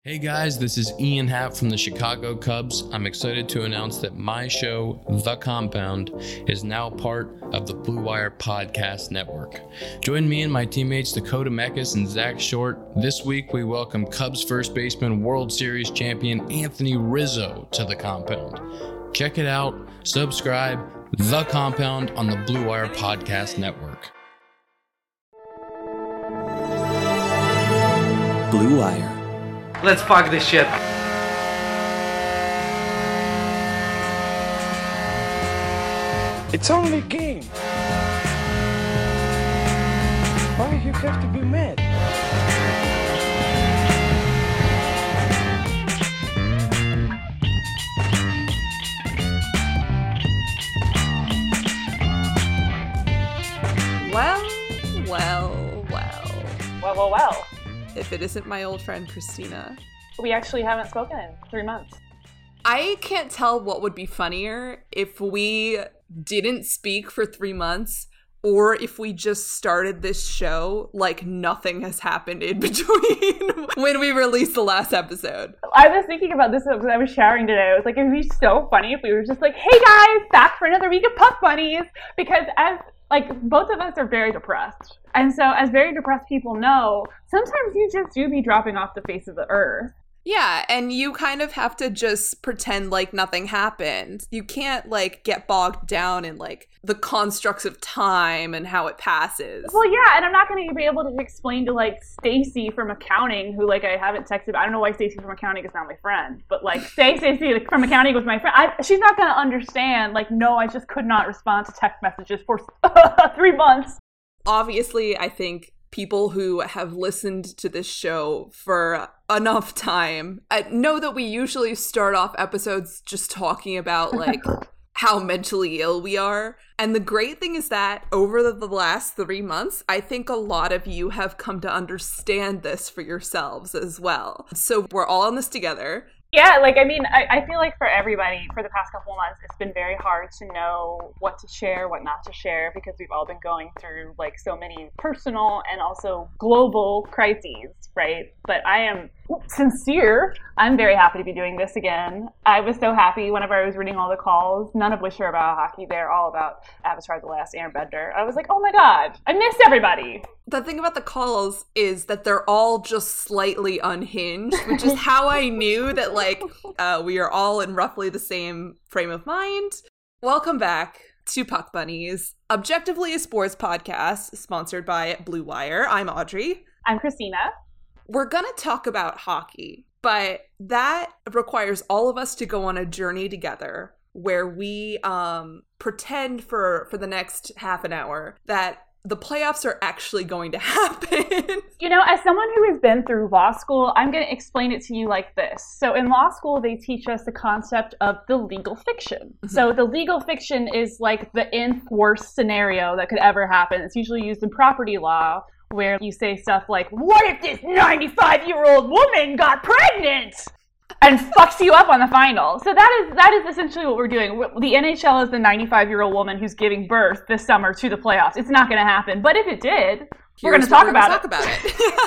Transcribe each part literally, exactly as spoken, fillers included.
Hey guys, this is Ian Happ from the Chicago Cubs. I'm excited to announce that my show, The Compound, is now part of the Blue Wire Podcast Network. Join me and my teammates Dakota Meckes and Zach Short. This week we welcome Cubs first baseman, World Series champion Anthony Rizzo to The Compound. Check it out, subscribe, The Compound on the Blue Wire Podcast Network. Blue Wire. Let's park this ship. It's only a game. Why you have to be mad? Well, well, well. Well, well, well. If it isn't my old friend Christina. We actually haven't spoken in three months. I can't tell what would be funnier if we didn't speak for three months or if we just started this show like nothing has happened in between when we released the last episode. I was thinking about this because I was showering today. I was like, it would be so funny if we were just like, hey guys, back for another week of Puck Bunnies. Because as Like, both of us are very depressed. And so, as very depressed people know, sometimes you just do be dropping off the face of the earth. Yeah, and you kind of have to just pretend like nothing happened. You can't, like, get bogged down in, like, the constructs of time and how it passes. Well, yeah, and I'm not going to be able to explain to, like, Stacy from accounting, who, like, I haven't texted. I don't know why Stacy from accounting is not my friend. But, like, say Stacy from accounting was my friend. I, she's not going to understand, like, no, I just could not respond to text messages for three months. Obviously, I think people who have listened to this show for enough time uh, know that we usually start off episodes just talking about, like, how mentally ill we are. And the great thing is that over the, the last three months, I think a lot of you have come to understand this for yourselves as well. So we're all in this together. Yeah, like, I mean, I, I feel like for everybody, for the past couple of months, it's been very hard to know what to share, what not to share, because we've all been going through, like, so many personal and also global crises, right? But I am sincere. I'm very happy to be doing this again. I was so happy whenever I was reading all the calls, none of which are about hockey. They're all about Avatar: The Last Airbender. I was like, oh my god, I miss everybody. The thing about the calls is that they're all just slightly unhinged, which is how I knew that, like, uh, we are all in roughly the same frame of mind. Welcome back to Puck Bunnies, objectively a sports podcast sponsored by Blue Wire. I'm Audrey. I'm Christina. We're going to talk about hockey, but that requires all of us to go on a journey together where we um, pretend for, for the next half an hour that the playoffs are actually going to happen. You know, as someone who has been through law school, I'm going to explain it to you like this. So in law school, they teach us the concept of the legal fiction. Mm-hmm. So the legal fiction is like the nth worst scenario that could ever happen. It's usually used in property law, where you say stuff like, what if this ninety-five-year-old woman got pregnant? And fucks you up on the final. So that is that is essentially what we're doing. The N H L is the ninety-five-year-old woman who's giving birth this summer to the playoffs. It's not going to happen. But if it did, Here's we're going to talk about talk it. about it.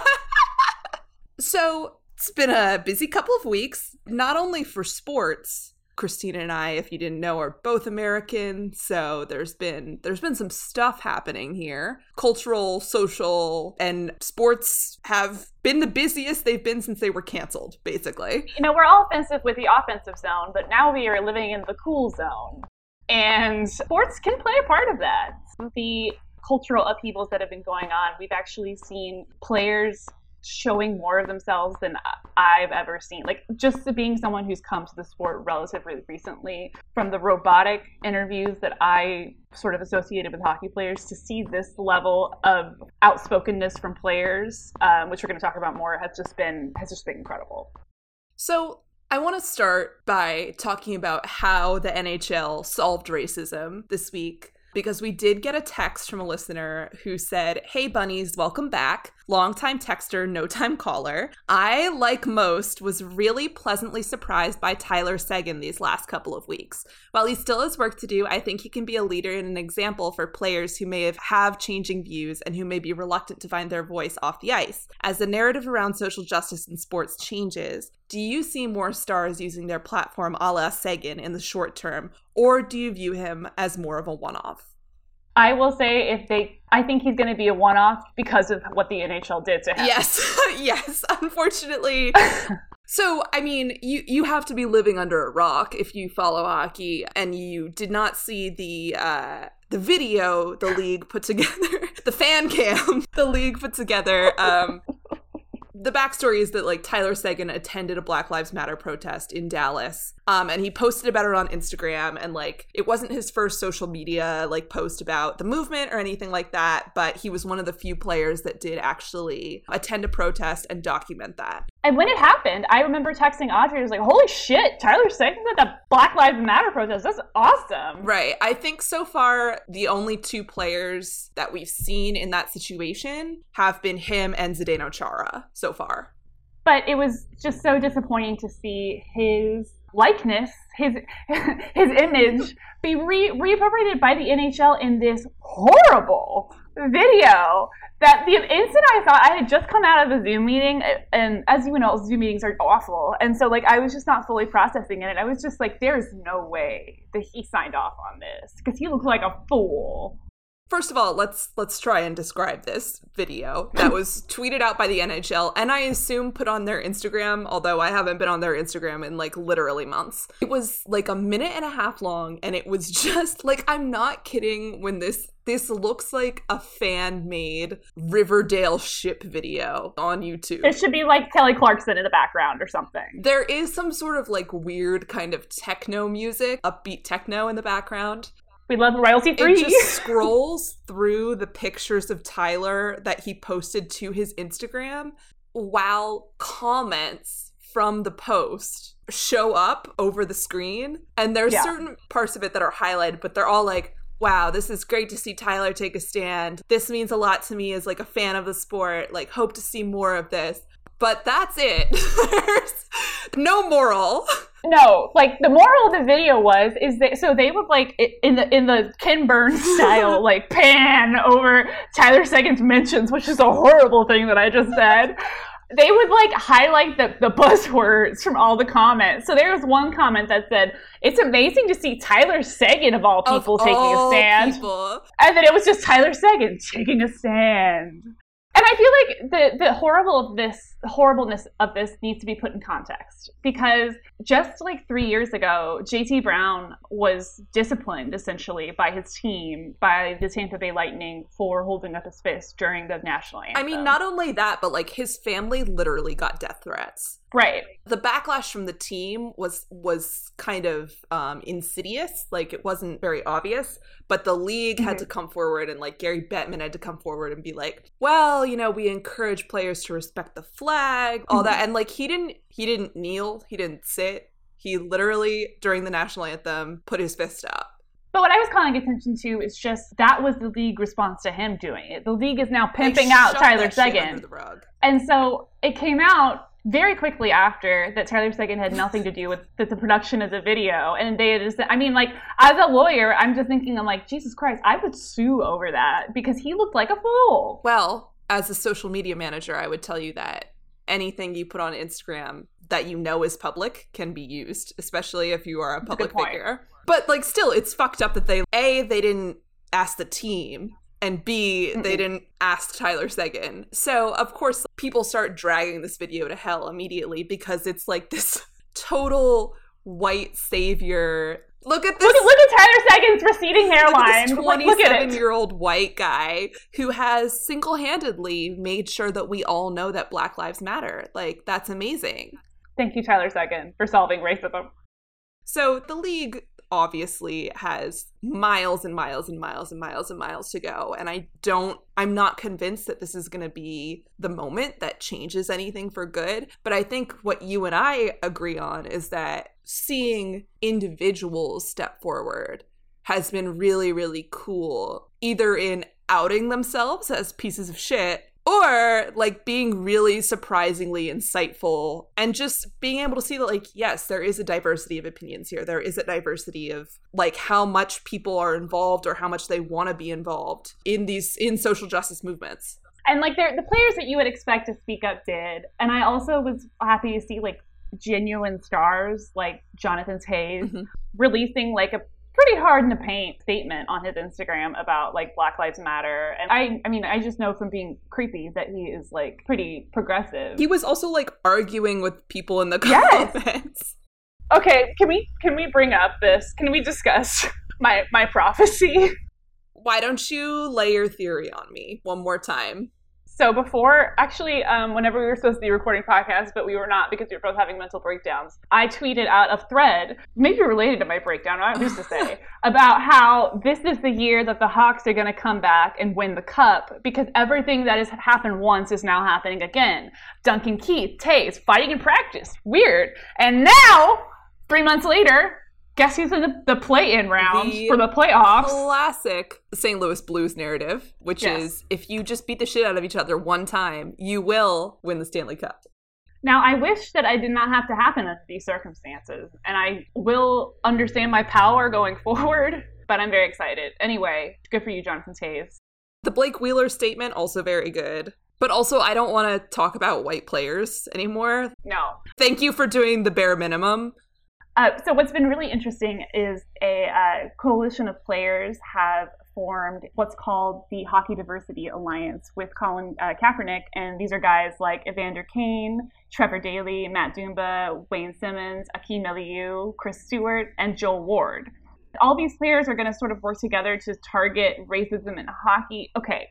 So it's been a busy couple of weeks, not only for sports. Christina and I, if you didn't know, are both American, so there's been there's been some stuff happening here. Cultural, social, and sports have been the busiest they've been since they were canceled, basically. You know, we're all offensive with the offensive zone, but now we are living in the cool zone. And sports can play a part of that. The cultural upheavals that have been going on, we've actually seen players showing more of themselves than I've ever seen. Like, just being someone who's come to the sport relatively recently, from the robotic interviews that I sort of associated with hockey players, to see this level of outspokenness from players, um, which we're going to talk about more, has just been has just been incredible. So I want to start by talking about how the N H L solved racism this week. because we did get a text from a listener who said, "Hey bunnies, welcome back. Longtime texter, no time caller. I, like most, was really pleasantly surprised by Tyler Seguin these last couple of weeks. While he still has work to do, I think he can be a leader and an example for players who may have, have changing views and who may be reluctant to find their voice off the ice. As the narrative around social justice in sports changes, do you see more stars using their platform a la Seguin in the short term, or do you view him as more of a one-off?" I will say if they, I think he's going to be a one-off because of what the N H L did to him. Yes, yes, unfortunately. So, I mean, you, you have to be living under a rock if you follow hockey and you did not see the uh, the video the league put together, the fan cam the league put together. Um, the backstory is that, like, Tyler Seguin attended a Black Lives Matter protest in Dallas, um, and he posted about it on Instagram, and, like, it wasn't his first social media, like, post about the movement or anything like that, but he was one of the few players that did actually attend a protest and document that. And when it happened, I remember texting Audrey, I was like, holy shit, Tyler Seguin's at the Black Lives Matter protest. That's awesome. Right. I think so far, the only two players that we've seen in that situation have been him and Zdeno Chara so far. But it was just so disappointing to see his likeness, his his image, be re- reappropriated by the N H L in this horrible video. That the instant I thought, I had just come out of a Zoom meeting, and as you know, Zoom meetings are awful. And so, like, I was just not fully processing it. And I was just like, there's no way that he signed off on this, because he looked like a fool. First of all, let's let's try and describe this video that was tweeted out by the N H L and I assume put on their Instagram, although I haven't been on their Instagram in like literally months. It was like a minute and a half long, and it was just like, I'm not kidding when this this looks like a fan-made Riverdale ship video on YouTube. It should be like Kelly Clarkson in the background or something. There is some sort of like weird kind of techno music, upbeat techno in the background. We love royalty free. It just scrolls through the pictures of Tyler that he posted to his Instagram while comments from the post show up over the screen. And there's yeah. certain parts of it that are highlighted, but they're all like, wow, this is great to see Tyler take a stand. This means a lot to me as like a fan of the sport. Like, hope to see more of this. But that's it. There's no moral. No, like the moral of the video was is that so they would like in the in the Ken Burns style like pan over Tyler Seguin's mentions, which is a horrible thing that I just said. They would like highlight the, the buzzwords from all the comments. So there was one comment that said, "It's amazing to see Tyler Seguin of all people of taking all a stand." People. And then it was just Tyler Seguin taking a stand. And I feel like the, the horrible of this, the horribleness of this needs to be put in context, because just like three years ago, J T Brown was disciplined essentially by his team, by the Tampa Bay Lightning, for holding up his fist during the national anthem. I mean, not only that, but like his family literally got death threats. Right. The backlash from the team was was kind of um, insidious. Like, it wasn't very obvious, but the league mm-hmm. had to come forward, and like Gary Bettman had to come forward and be like, well, you know, we encourage players to respect the flag, all mm-hmm. that. And like, he didn't he didn't kneel, he didn't sit. He literally, during the national anthem, put his fist up. But what I was calling attention to is just that was the league response to him doing it. The league is now pimping out Tyler Seguin. And so it came out very quickly after that Tyler Seguin had nothing to do with the, the production of the video. And they just, I mean, like, as a lawyer, I'm just thinking, I'm like, Jesus Christ, I would sue over that because he looked like a fool. Well, as a social media manager, I would tell you that anything you put on Instagram that you know is public can be used, especially if you are a public figure. But like, still, it's fucked up that they, A, they didn't ask the team, and B, mm-hmm. they didn't ask Tyler Seguin. So, of course, people start dragging this video to hell immediately because it's like this total white savior. Look at this. Look, look at Tyler Seguin's receding hairline. This twenty-seven-year-old white guy who has single-handedly made sure that we all know that Black Lives Matter. Like, that's amazing. Thank you, Tyler Seguin, for solving racism. So the league obviously has miles and miles and miles and miles and miles to go. And I don't, I'm not convinced that this is going to be the moment that changes anything for good. But I think what you and I agree on is that seeing individuals step forward has been really, really cool, either in outing themselves as pieces of shit or like being really surprisingly insightful and just being able to see that, like, yes, there is a diversity of opinions here. There is a diversity of like how much people are involved or how much they want to be involved in these in social justice movements. And like the players that you would expect to speak up did. And I also was happy to see like genuine stars like Jonathan Toews mm-hmm. releasing like a pretty hard in the paint statement on his Instagram about like Black Lives Matter. And I I mean, I just know from being creepy that he is like pretty progressive. He was also like arguing with people in the yes. comments. Okay, can we can we bring up this? Can we discuss my my prophecy? Why don't you lay your theory on me one more time? So before, actually, um, whenever we were supposed to be recording podcasts, but we were not because we were both having mental breakdowns, I tweeted out a thread, maybe related to my breakdown, I don't know what to say, about how this is the year that the Hawks are going to come back and win the cup because everything that has happened once is now happening again. Duncan Keith, Toews, fighting in practice. Weird. And now, three months later, guess who's in the, the play-in round the for the playoffs? Classic Saint Louis Blues narrative, which yes. is if you just beat the shit out of each other one time, you will win the Stanley Cup. Now, I wish that I did not have to happen under these circumstances, and I will understand my power going forward, but I'm very excited. Anyway, good for you, Jonathan Toews. The Blake Wheeler statement, also very good. But also, I don't want to talk about white players anymore. No. Thank you for doing the bare minimum. Uh, so what's been really interesting is a uh, coalition of players have formed what's called the Hockey Diversity Alliance with Colin uh, Kaepernick. And these are guys like Evander Kane, Trevor Daley, Matt Dumba, Wayne Simmons, Akim Aliu, Chris Stewart, and Joel Ward. All these players are going to sort of work together to target racism in hockey. Okay.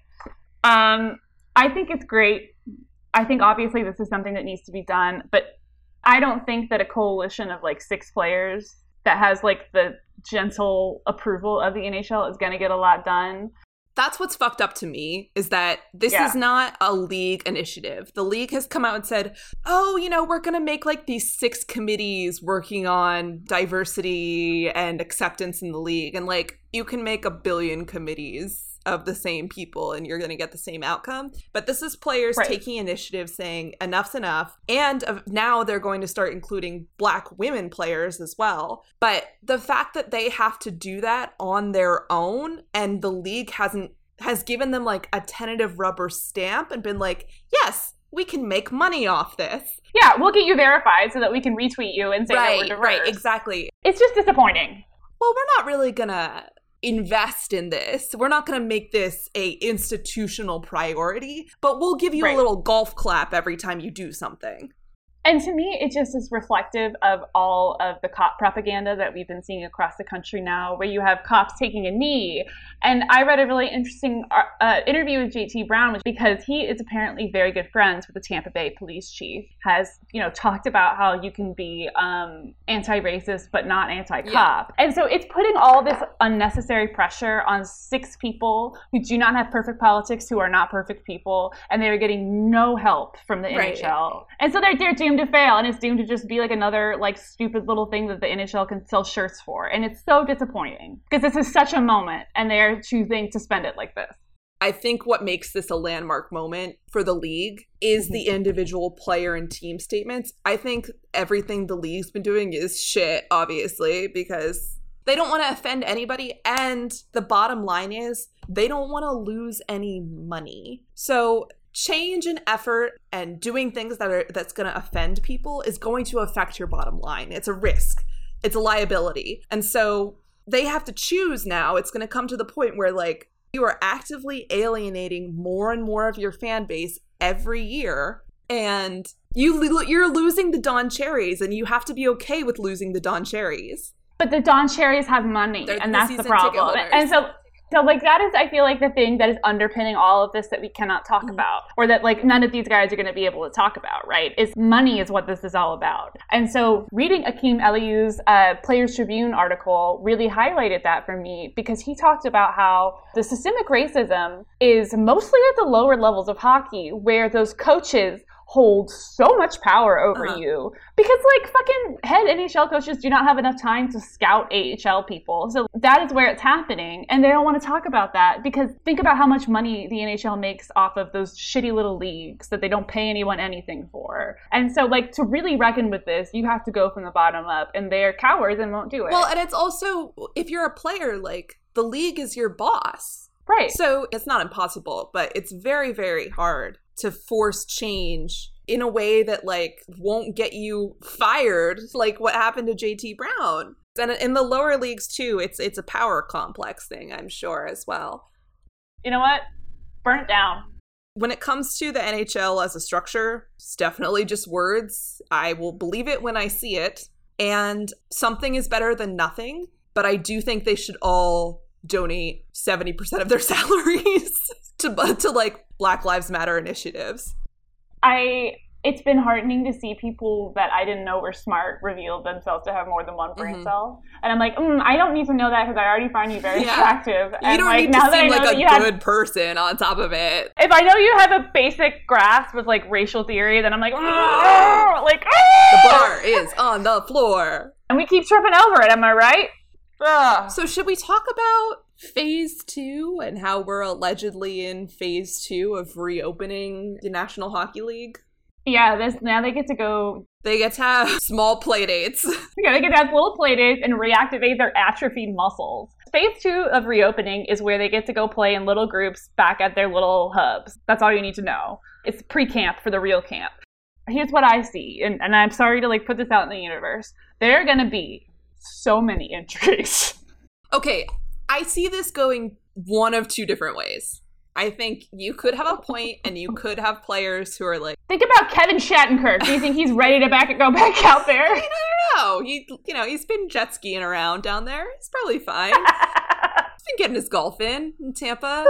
Um, I think it's great. I think obviously this is something that needs to be done, but I don't think that a coalition of like six players that has like the gentle approval of the N H L is going to get a lot done. That's what's fucked up to me, is that this yeah. is not a league initiative. The league has come out and said, oh, you know, we're going to make like these six committees working on diversity and acceptance in the league. And like, you can make a billion committees of the same people and you're going to get the same outcome. But this is players right. taking initiative saying enough's enough. And uh, now they're going to start including Black women players as well. But the fact that they have to do that on their own and the league hasn't has given them like a tentative rubber stamp and been like, yes, we can make money off this. Yeah, we'll get you verified so that we can retweet you and say right, that we're diverse. Right, exactly. It's just disappointing. Well, we're not really gonna invest in this. We're not going to make this a institutional priority, but we'll give you right. a little golf clap every time you do something. And to me, it just is reflective of all of the cop propaganda that we've been seeing across the country now, where you have cops taking a knee. And I read a really interesting uh, interview with J T Brown, which because he is apparently very good friends with the Tampa Bay police chief, has, you know, talked about how you can be um, anti-racist but not anti-cop. Yeah. And so it's putting all this unnecessary pressure on six people who do not have perfect politics, who are not perfect people, and they are getting no help from the right. N H L. And so they're, they're doomed to fail, and it's doomed to just be like another like stupid little thing that the N H L can sell shirts for. And it's so disappointing because this is such a moment and they're choosing to spend it like this. I think what makes this a landmark moment for the league is the individual player and team statements. I think everything the league's been doing is shit, obviously, because they don't want to offend anybody. And the bottom line is they don't want to lose any money. So change and effort and doing things that are that's going to offend people is going to affect your bottom line. It's a risk. It's a liability. And so they have to choose now. It's going to come to the point where like you are actively alienating more and more of your fan base every year, and you you're losing the Don Cherries, and you have to be okay with losing the Don Cherries. But the Don Cherries have money, They're and the that's the problem. And so So, like, that is, I feel like, the thing that is underpinning all of this that we cannot talk mm-hmm. about, or that, like, none of these guys are going to be able to talk about, right, is money is what this is all about. And so reading Akim Aliu's uh, Players Tribune article really highlighted that for me, because he talked about how the systemic racism is mostly at the lower levels of hockey, where those coaches hold so much power over uh-huh. you because like fucking head N H L coaches do not have enough time to scout A H L people. So that is where it's happening. And they don't want to talk about that because think about how much money the N H L makes off of those shitty little leagues that they don't pay anyone anything for. And so like to really reckon with this, you have to go from the bottom up, and they're cowards and won't do it. Well, and it's also, if you're a player, like the league is your boss. Right. So it's not impossible, but it's very, very hard to force change in a way that like won't get you fired, like what happened to J T Brown. And in the lower leagues too, it's it's a power complex thing, I'm sure, as well. You know what? Burn it down. When it comes to the N H L as a structure, it's definitely just words. I will believe it when I see it. And something is better than nothing, but I do think they should all donate seventy percent of their salaries to to like Black Lives Matter initiatives. I it's been heartening to see people that I didn't know were smart reveal themselves to have more than one brain mm-hmm. cell. And I'm like, mm, I don't need to know that because I already find you very yeah. attractive. You and don't like, need now to seem like a good have, person on top of it. If I know you have a basic grasp of like racial theory, then I'm like, oh, like oh! The bar is on the floor. And we keep tripping over it, am I right? Ugh. So should we talk about phase two and how we're allegedly in phase two of reopening the National Hockey League? Yeah, this now they get to go. They get to have small play dates. Yeah, they get to have little play dates and reactivate their atrophied muscles. Phase two of reopening is where they get to go play in little groups back at their little hubs. That's all you need to know. It's pre-camp for the real camp. Here's what I see, and, and I'm sorry to like put this out in the universe. There are going to be so many injuries. Okay, I see this going one of two different ways. I think you could have a point, and you could have players who are like... Think about Kevin Shattenkirk. Do you think he's ready to back go back out there? I mean, I don't know. He, you know, he's been jet skiing around down there. He's probably fine. He's been getting his golf in in Tampa.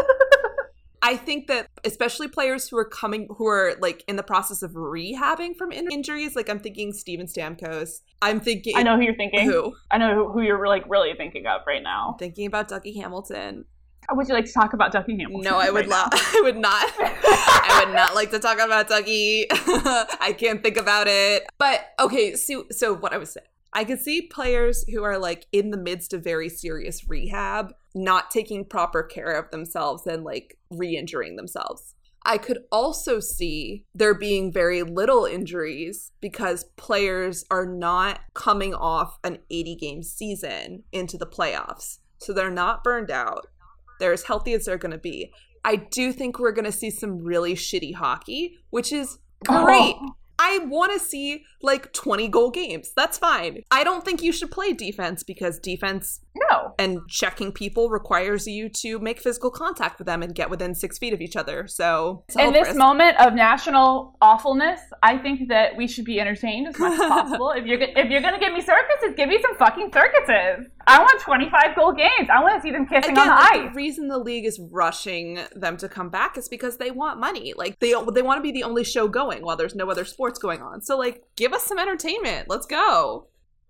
I think that especially players who are coming, who are like in the process of rehabbing from in- injuries, like I'm thinking Steven Stamkos. I'm thinking... I know who you're thinking. Who? I know who, who you're like really thinking of right now. I'm thinking about Dougie Hamilton. Would you like to talk about Dougie Hamilton? No, I would right not. I would not. I would not like to talk about Dougie. I can't think about it. But okay, so so what I was saying, I could see players who are like in the midst of very serious rehab, not taking proper care of themselves and like re-injuring themselves. I could also see there being very little injuries because players are not coming off an eighty-game season into the playoffs. So they're not burned out. They're as healthy as they're going to be. I do think we're going to see some really shitty hockey, which is great. Oh. I want to see like twenty goal games. That's fine. I don't think you should play defense because defense no. and checking people requires you to make physical contact with them and get within six feet of each other. So in this risk. moment of national awfulness, I think that we should be entertained as much as possible. If you're if you're gonna give me circuses, give me some fucking circuses. I want twenty-five goal games. I want to see them kissing Again, on the like, ice. The reason the league is rushing them to come back is because they want money. Like they they want to be the only show going while there's no other sports going on. So like, give us some entertainment. Let's go.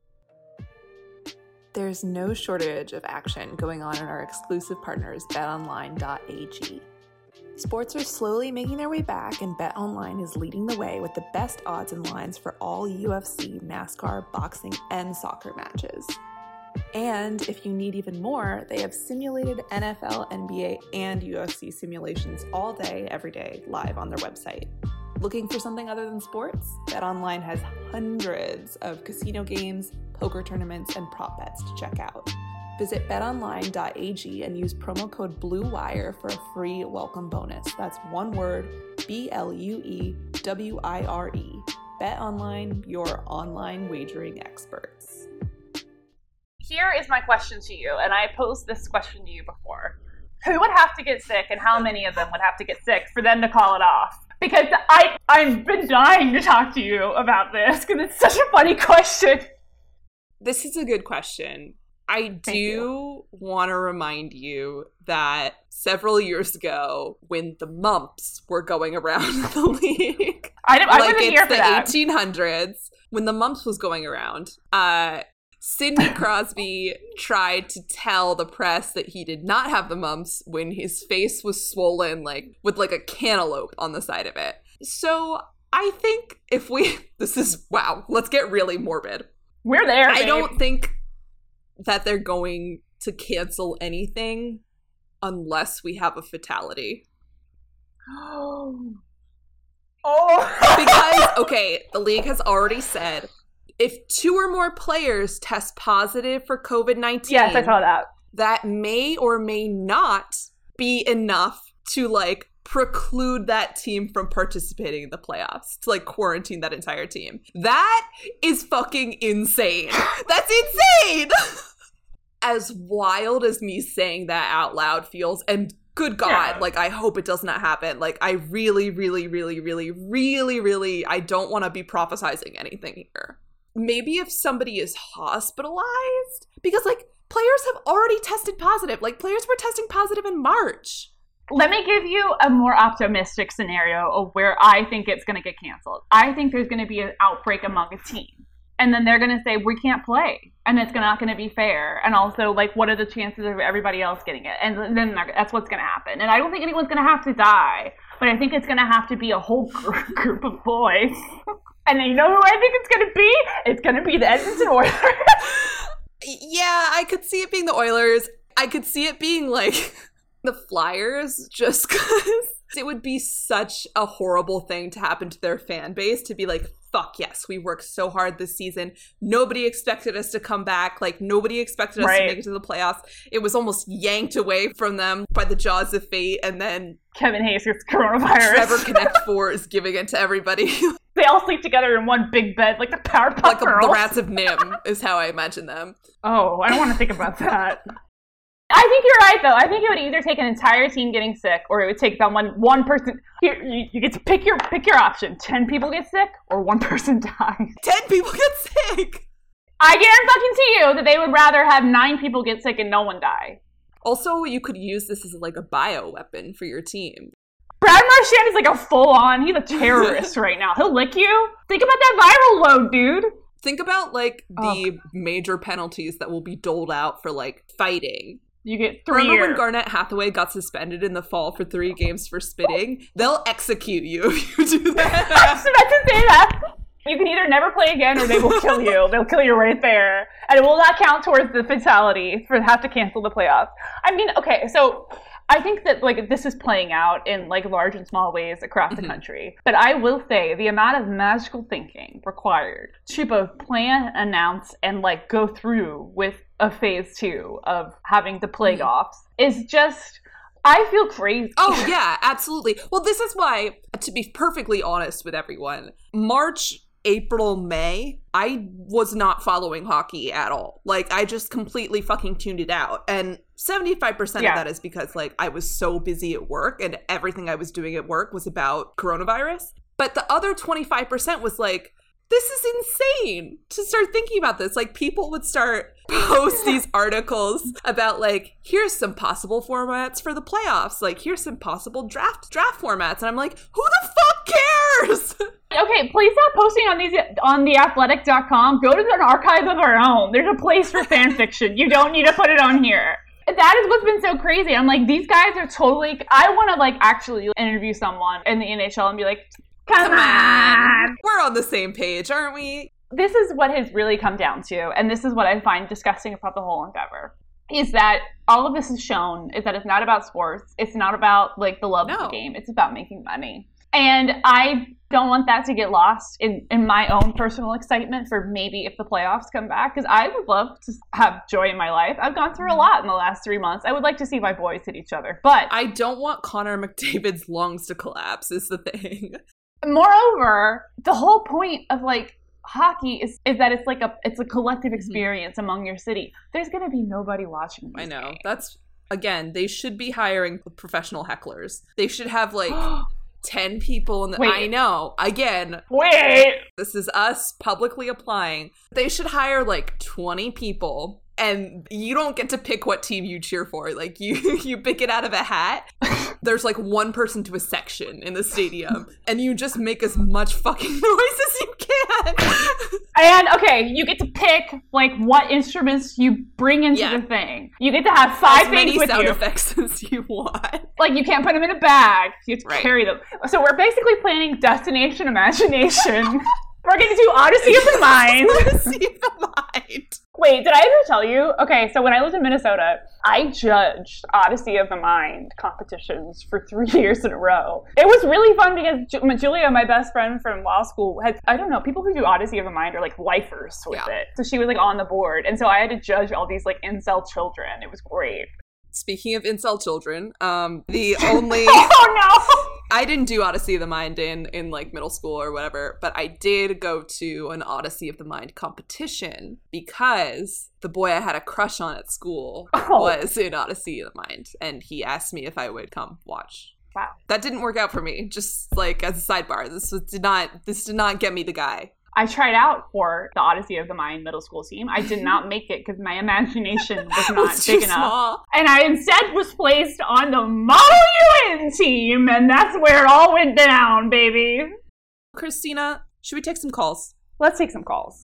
There's no shortage of action going on in our exclusive partners, bet online dot a g. Sports are slowly making their way back, and BetOnline is leading the way with the best odds and lines for all U F C, NASCAR, boxing, and soccer matches. And if you need even more, they have simulated N F L, N B A, and U F C simulations all day, every day, live on their website. Looking for something other than sports? BetOnline has hundreds of casino games, poker tournaments, and prop bets to check out. Visit bet online dot a g and use promo code BLUEWIRE for a free welcome bonus. That's one word, B L U E W I R E. BetOnline, your online wagering experts. Here is my question to you, and I posed this question to you before. Who would have to get sick, and how many of them would have to get sick for them to call it off? Because I, I've been dying to talk to you about this, because it's such a funny question. This is a good question. I do want to remind you that several years ago, when the mumps were going around the league, I, didn't, I like wasn't here for that. It's the eighteen hundreds, when the mumps was going around, uh, Sidney Crosby tried to tell the press that he did not have the mumps when his face was swollen, like with like a cantaloupe on the side of it. So I think if we, this is, wow, let's get really morbid. We're there, babe. I don't think that they're going to cancel anything unless we have a fatality. Oh. Oh. Because, okay, the league has already said if two or more players test positive for covid nineteen, Yes, I saw that. That may or may not be enough to, like, preclude that team from participating in the playoffs, to, like, quarantine that entire team. That is fucking insane. That's insane! As wild as me saying that out loud feels, and good God, Yeah. like, I hope it does not happen. Like, I really, really, really, really, really, really, I don't want to be prophesizing anything here. Maybe if somebody is hospitalized, because, like, players have already tested positive. Like, players were testing positive in March. Let me give you a more optimistic scenario of where I think it's going to get canceled. I think there's going to be an outbreak among a team. And then they're going to say, we can't play. And it's not going to be fair. And also, like, what are the chances of everybody else getting it? And then that's what's going to happen. And I don't think anyone's going to have to die. But I think it's going to have to be a whole gr- group of boys. And you know who I think it's going to be? It's going to be the Edmonton Oilers. Yeah, I could see it being the Oilers. I could see it being, like, the Flyers, just because it would be such a horrible thing to happen to their fan base, to be like, fuck yes, we worked so hard this season. Nobody expected us to come back. Like, nobody expected us Right. to make it to the playoffs. It was almost yanked away from them by the jaws of fate, and then Kevin Hayes gets coronavirus. Trevor Connect Four is giving it to everybody. They all sleep together in one big bed, like the Powerpuff Like Girls. the Rats of Nim is how I imagine them. Oh, I don't want to think about that. I think you're right, though. I think it would either take an entire team getting sick, or it would take someone, one person. Here, you, you get to pick your pick your option. Ten people get sick, or one person dies. Ten people get sick! I guarantee you that they would rather have nine people get sick and no one die. Also, you could use this as, like, a bioweapon for your team. Brad Marchand is like a full-on, he's a terrorist right now. He'll lick you. Think about that viral load, dude. Think about, like, the Oh. major penalties that will be doled out for, like, fighting. You get three Remember years. when Garnett Hathaway got suspended in the fall for three games for spitting? They'll execute you if you do I was that. about to say that. You can either never play again or they will kill you. They'll kill you right there. And it will not count towards the fatality for have to cancel the playoffs. I mean, okay, so I think that, like, this is playing out in, like, large and small ways across the Mhm. country. But I will say the amount of magical thinking required to both plan, announce, and, like, go through with a phase two of having the playoffs is just, I feel crazy. Oh, yeah, absolutely. Well, this is why, to be perfectly honest with everyone, March, April, May, I was not following hockey at all. Like, I just completely fucking tuned it out. And seventy-five percent Yeah. of that is because, like, I was so busy at work and everything I was doing at work was about coronavirus. But the other twenty-five percent was like, this is insane to start thinking about this. Like, people would start post these articles about, like, here's some possible formats for the playoffs. Like, here's some possible draft draft formats. And I'm like, who the fuck cares? Okay, please stop posting on these on the athletic dot com. Go to an archive of our own. There's a place for fan fiction. You don't need to put it on here. That is what's been so crazy. I'm like, these guys are totally... I want to, like, actually interview someone in the N H L and be like, come, Come on. on. We're on the same page, aren't we? This is what has really come down to, and this is what I find disgusting about the whole endeavor, is that all of this is shown is that it's not about sports. It's not about, like, the love of No. the game. It's about making money. And I don't want that to get lost in, in my own personal excitement for maybe if the playoffs come back, because I would love to have joy in my life. I've gone through a lot in the last three months. I would like to see my boys hit each other. But I don't want Connor McDavid's lungs to collapse is the thing. moreover, the whole point of, like, hockey is is that it's like a it's a collective experience mm-hmm. among your city. There's gonna be nobody watching these I know. games. That's, again, they should be hiring professional hecklers. They should have, like, ten people in the... Wait. I know. Again, Wait! this is us publicly applying. They should hire, like, twenty people, and you don't get to pick what team you cheer for. Like, you, you pick it out of a hat. There's, like, one person to a section in the stadium, and you just make as much fucking noise as you can. And okay, you get to pick like what instruments you bring into Yeah. the thing. You get to have five as things many with sound you. effects as you want. Like you can't put them in a bag. You have to Right. carry them. So we're basically planning Destination Imagination. We're going to do Odyssey of the Mind. See the mind. Wait, did I ever tell you? Okay, so when I lived in Minnesota, I judged Odyssey of the Mind competitions for three years in a row. It was really fun because Ju- Julia, my best friend from law school, had, I don't know, people who do Odyssey of the Mind are like lifers with Yeah. it. So she was like on the board. And so I had to judge all these like incel children. It was great. Speaking of incel children, um, the only Oh no! I didn't do Odyssey of the Mind in in like middle school or whatever, but I did go to an Odyssey of the Mind competition because the boy I had a crush on at school Oh. was in Odyssey of the Mind, and he asked me if I would come watch. Wow. That didn't work out for me. Just like as a sidebar, this was, did not this did not get me the guy. I tried out for the Odyssey of the Mind middle school team. I did not make it because my imagination was not It's big too enough. small. And I instead was placed on the Model U N team, and that's where it all went down, baby. Christina, should we take some calls? Let's take some calls.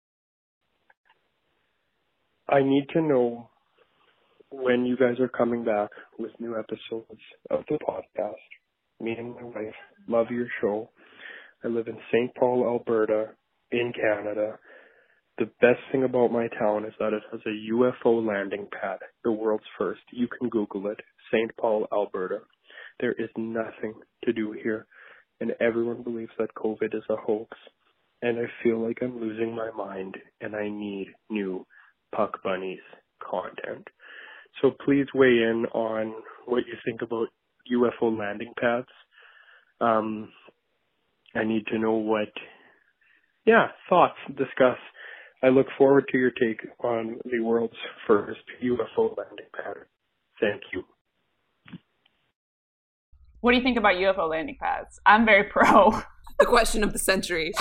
I need to know when you guys are coming back with new episodes of the podcast. Me and my wife love your show. I live in Saint Paul, Alberta, in Canada. The best thing about my town is that it has a U F O landing pad, the world's first. You can Google it, Saint Paul, Alberta. There is nothing to do here, and everyone believes that COVID is a hoax. And I feel like I'm losing my mind, and I need new Puck Bunnies content. So please weigh in on what you think about U F O landing pads. Um, I need to know what, yeah, thoughts, discuss. I look forward to your take on the world's first U F O landing pad. Thank you. What do you think about U F O landing pads? I'm very pro. The question of the century.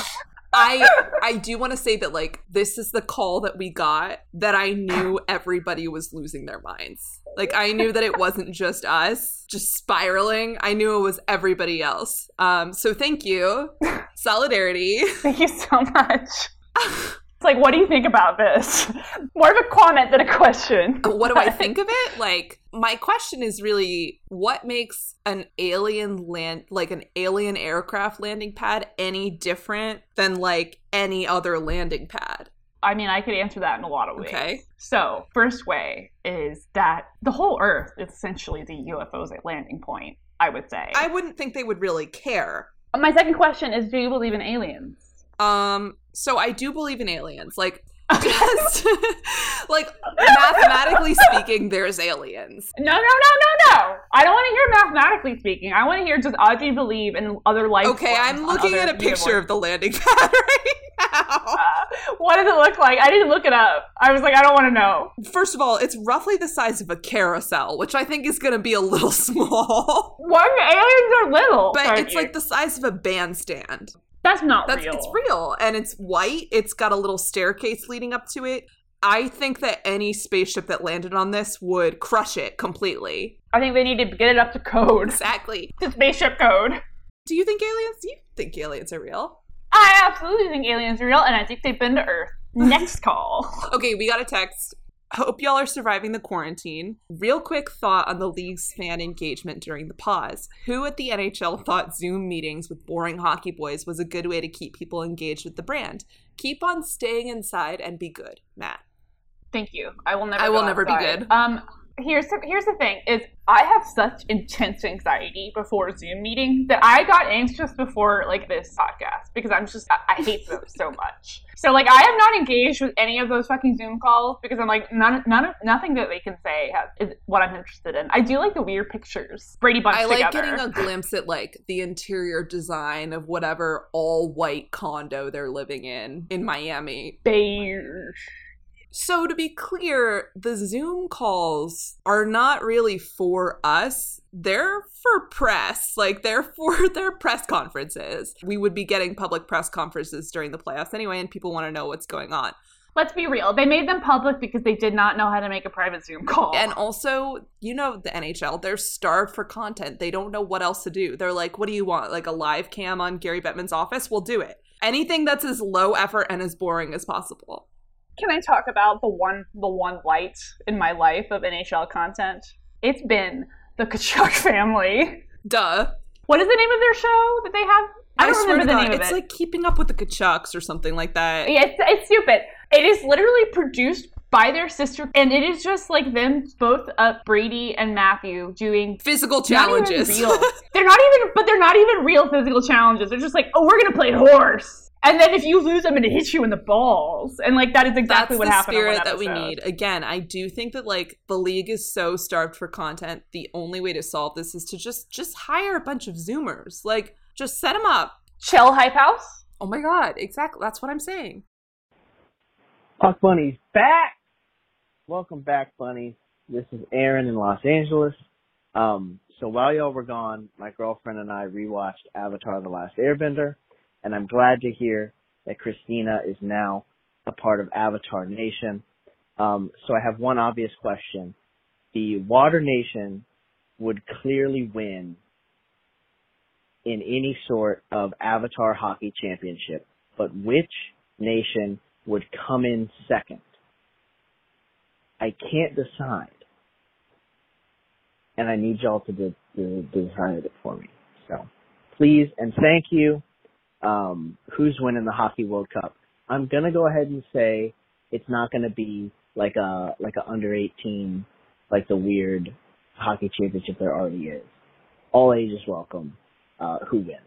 I I do want to say that like this is the call that we got that I knew everybody was losing their minds. Like I knew that it wasn't just us just spiraling. I knew it was everybody else. Um so thank you. Solidarity. Thank you so much. It's like, what do you think about this? More of a comment than a question. What do I think of it? Like, my question is really, what makes an alien land, like an alien aircraft landing pad any different than like any other landing pad? I mean, I could answer that in a lot of ways. Okay. So, first way is that the whole Earth is essentially the U F O's landing point, I would say. I wouldn't think they would really care. My second question is, do you believe in aliens? Um, so I do believe in aliens. Like, just, like, mathematically speaking, there's aliens. No, no, no, no, no. I don't want to hear mathematically speaking. I want to hear just, uh, do you believe in other life Okay, forms I'm on looking other at a picture universes? of the landing pad right now. Uh, what does it look like? I didn't look it up. I was like, I don't want to know. First of all, it's roughly the size of a carousel, which I think is going to be a little small. What? Aliens are little. But Sorry. it's like the size of a bandstand. That's not That's real. It's real, and it's white. It's got a little staircase leading up to it. I think that any spaceship that landed on this would crush it completely. I think they need to get it up to code. Exactly. To spaceship code. Do you think aliens? Do you think aliens are real? I absolutely think aliens are real, and I think they've been to Earth. Next call. Okay, we got a text. Hope y'all are surviving the quarantine. Real quick thought on the league's fan engagement during the pause. Who at the N H L thought Zoom meetings with boring hockey boys was a good way to keep people engaged with the brand? Keep on staying inside and be good, Matt. Thank you. I will never. I will go never be outside. good. Um, here's the, here's the thing: is I have such intense anxiety before Zoom meetings that I got anxious before like this podcast because I'm just I, I hate them so much. So like I have not engaged with any of those fucking Zoom calls because I'm like none none of nothing that they can say has, is what I'm interested in. I do like the weird pictures. Brady Bunch I like together. getting a glimpse at like the interior design of whatever all white condo they're living in in Miami. beige. So to be clear, the Zoom calls are not really for us. They're for press. Like they're for their press conferences. We would be getting public press conferences during the playoffs anyway, and people want to know what's going on. Let's be real. They made them public because they did not know how to make a private Zoom call. And also, you know, the N H L, they're starved for content. They don't know what else to do. They're like, what do you want? Like a live cam on Gary Bettman's office? We'll do it. Anything that's as low effort and as boring as possible. Can I talk about the one the one light in my life of N H L content? It's been the Kachuk family. Duh. What is the name of their show that they have? I don't I remember the God, name of it's it. like Keeping Up with the Kachucks or something like that. Yeah, it's, it's stupid. It is literally produced by their sister, and it is just like them both, uh, Brady and Matthew, doing Physical challenges. Not even real. They're not even, but they're not even real physical challenges. They're just like, oh, we're gonna play horse. And then if you lose, I'm going to hit you in the balls. And, like, that is exactly That's what the happened on one spirit that we episode. need. Again, I do think that, like, the league is so starved for content. The only way to solve this is to just just hire a bunch of Zoomers. Like, just set them up. Chill Hype House? Oh, my God. Exactly. That's what I'm saying. Puck Bunny's back! Welcome back, Bunny. This is Aaron in Los Angeles. Um, so while y'all were gone, my girlfriend and I rewatched Avatar The Last Airbender. And I'm glad to hear that Christina is now a part of Avatar Nation. Um, so I have one obvious question. The Water Nation would clearly win in any sort of Avatar Hockey Championship. But which nation would come in second? I can't decide. And I need y'all to, de- to decide it for me. So please and thank you. Um, who's winning the Hockey World Cup? I'm gonna go ahead and say it's not gonna be like a like a under eighteen, like the weird hockey championship there already is. All ages welcome. Uh, who wins?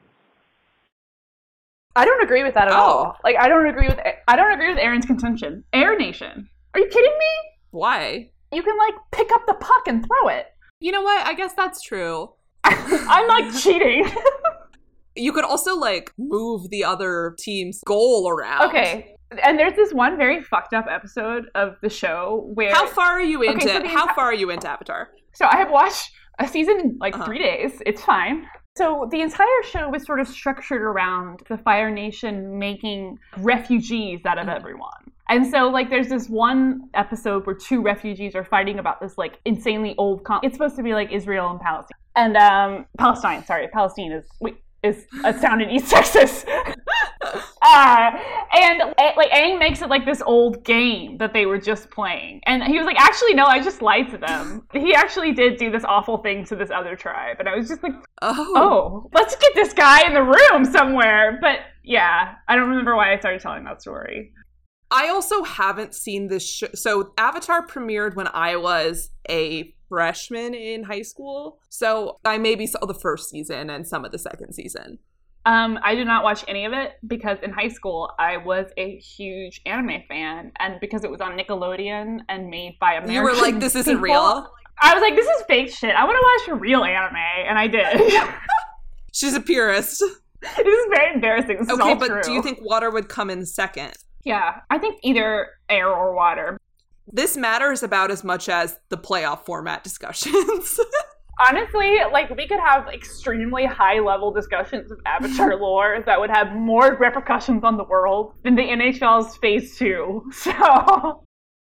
I don't agree with that at Oh. all. Like, I don't agree with I don't agree with Aaron's contention. Air Nation. Are you kidding me? Why? You can, like, pick up the puck and throw it. You know what? I guess that's true. I'm, like, cheating. You could also, like, move the other team's goal around. Okay. And there's this one very fucked up episode of the show where... How far are you into, Okay, so the how enti- far are you into Avatar? So I have watched a season in, like, Uh-huh. three days. It's fine. So the entire show was sort of structured around the Fire Nation making refugees out of everyone. And so, like, there's this one episode where two refugees are fighting about this, like, insanely old... Con- it's supposed to be, like, Israel and Palestine. And, um... Palestine, sorry. Palestine is... Wait, is a town in East Texas. uh, and, uh, like, Aang makes it, like, this old game that they were just playing. And he was like, actually, no, I just lied to them. He actually did do this awful thing to this other tribe. And I was just like, Oh. oh, let's get this guy in the room somewhere. But, yeah, I don't remember why I started telling that story. I also haven't seen this show. So Avatar premiered when I was a freshman in high school. So I maybe saw the first season and some of the second season. Um, I did not watch any of it because in high school I was a huge anime fan, and because it was on Nickelodeon and made by American You were like, this isn't people, real? I was like, this is fake shit. I want to watch a real anime, and I did. She's a purist. This is very embarrassing. This is Okay, all but true. do you think water would come in second? Yeah, I think either air or water. This matters about as much as the playoff format discussions. Honestly, like, we could have extremely high-level discussions of Avatar lore that would have more repercussions on the world than the N H L's Phase two. So...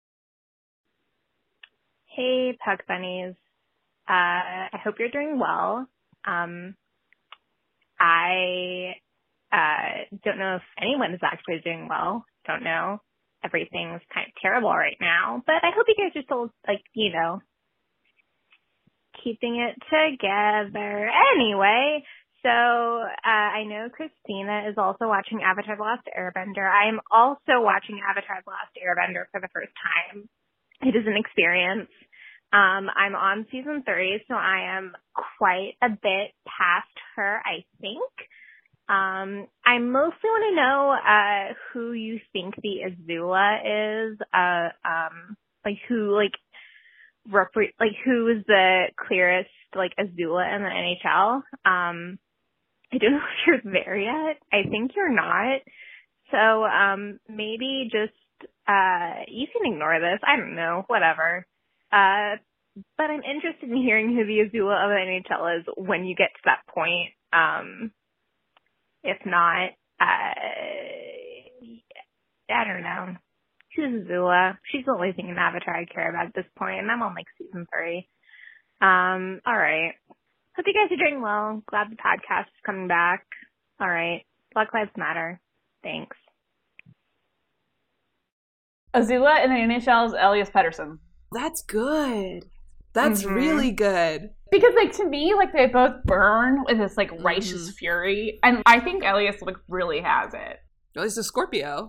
Hey, Puck Bunnies. Uh, I hope you're doing well. Um, I uh, don't know if anyone is actually doing well. Don't know. Everything's kind of terrible right now. But I hope you guys are still, like, you know, keeping it together. Anyway, so uh, I know Christina is also watching Avatar The Last Airbender. I am also watching Avatar The Last Airbender for the first time. It is an experience. Um, I'm on season three, so I am quite a bit past her, I think. Um, I mostly want to know uh, who you think the Azula is. Uh, um, like who, like, repre- like who is the clearest, like, Azula in the N H L? Um, I don't know if you're there yet. I think you're not. So, um, maybe just uh, you can ignore this. I don't know. Whatever. Uh, but I'm interested in hearing who the Azula of the N H L is when you get to that point. Um, if not, uh, I don't know. Who's Azula? She's the only thing in Avatar I care about at this point, and I'm on, like, season three. Um, all right. Hope you guys are doing well. Glad the podcast is coming back. All right. Black Lives Matter. Thanks. Azula in the N H L's Elias Pettersson. That's good. That's Mhm. really good. Because, like, to me, like, they both burn with this, like, righteous Mhm. fury. And I think Elias, like, really has it. Well, he's a Scorpio.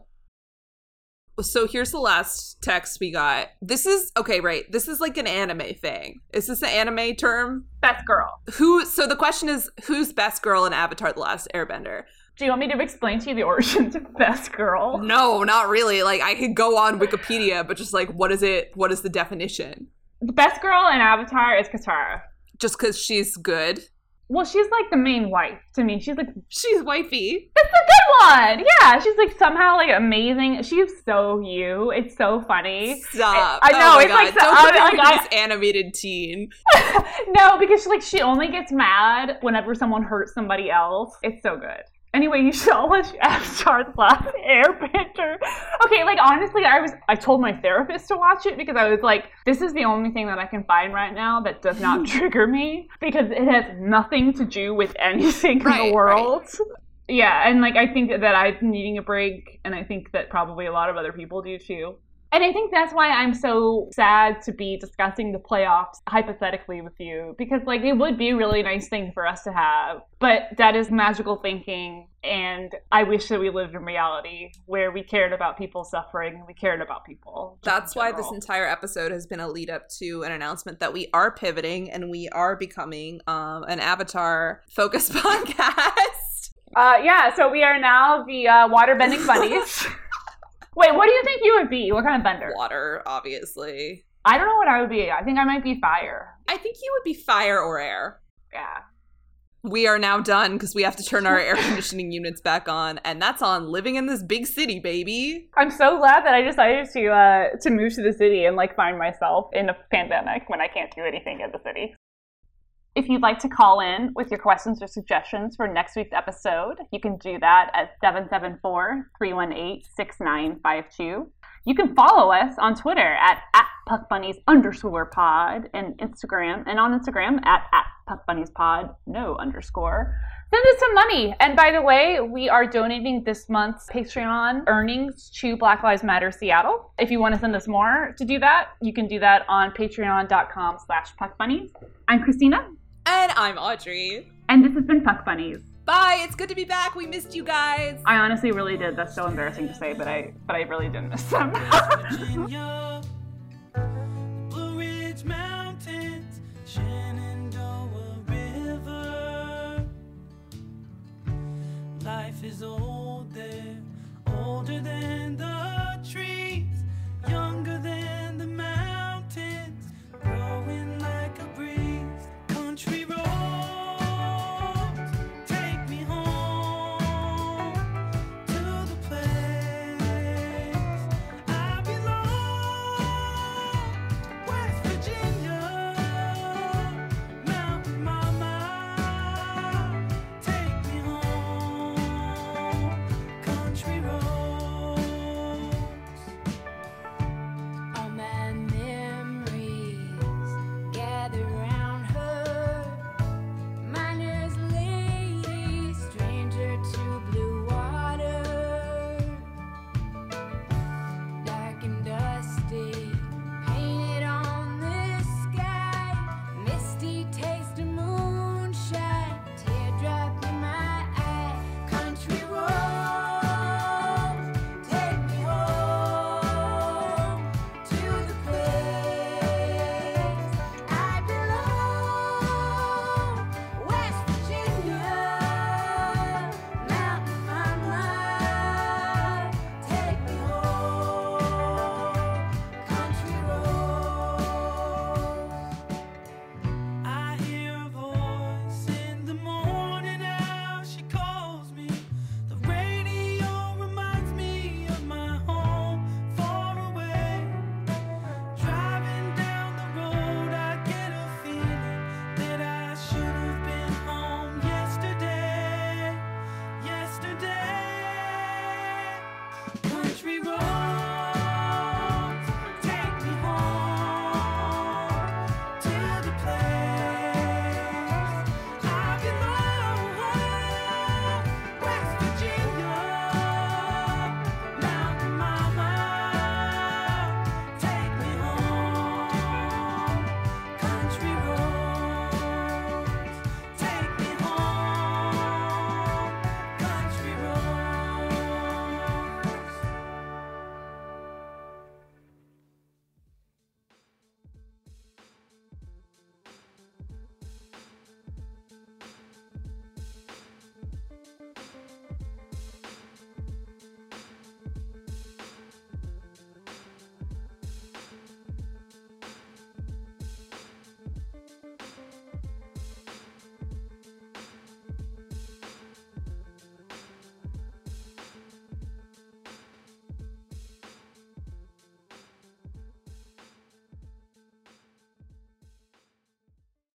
So here's the last text we got. This is, okay, right. This is like an anime thing. Is this an anime term? Best girl. Who, so the question is, who's best girl in Avatar The Last Airbender? Do you want me to explain to you the origins of Best Girl? No, not really. Like, I could go on Wikipedia, but just like, what is it? What is the definition? The best girl in Avatar is Katara. Just because she's good? Well, she's like the main wife to me. She's like, She's wifey. that's a good one. Yeah, she's like somehow like amazing. She's so you. It's so funny. Stop. I, I know. Oh my it's God. like so, Don't I, compare like, her to I, this animated teen. no, because like she only gets mad whenever someone hurts somebody else. It's so good. Anyway, you should all watch Avatar The Last Airbender. Okay, like honestly, I was I told my therapist to watch it because I was like, this is the only thing that I can find right now that does not trigger me because it has nothing to do with anything Right, in the world. right. Yeah, and like I think that I'm needing a break, and I think that probably a lot of other people do too. And I think that's why I'm so sad to be discussing the playoffs hypothetically with you, because like it would be a really nice thing for us to have, but that is magical thinking, and I wish that we lived in reality where we cared about people suffering and we cared about people. That's why this entire episode has been a lead up to an announcement that we are pivoting and we are becoming um, an Avatar focused podcast. Uh, yeah, so we are now the uh, waterbending bunnies. Wait, what do you think you would be? What kind of bender? Water, obviously. I don't know what I would be. I think I might be fire. I think you would be fire or air. Yeah. We are now done because we have to turn our air conditioning units back on, and that's on living in this big city, baby. I'm so glad that I decided to uh, to move to the city and like find myself in a pandemic when I can't do anything in the city. If you'd like to call in with your questions or suggestions for next week's episode, you can do that at seven seven four, three one eight, six nine five two. You can follow us on Twitter at, at PuckBunnies underscore pod and Instagram, and on Instagram at, at PuckBunniesPod, no underscore. Send us some money. And by the way, we are donating this month's Patreon earnings to Black Lives Matter Seattle. If you want to send us more to do that, you can do that on patreon.com slash PuckBunnies. I'm Christina. And I'm Audrey. And this has been Puck Bunnies. Bye. It's good to be back. We missed you guys. I honestly really did. That's so embarrassing to say, but I but I really did miss them. Virginia, Blue Ridge Mountains, Shenandoah River. Life is old.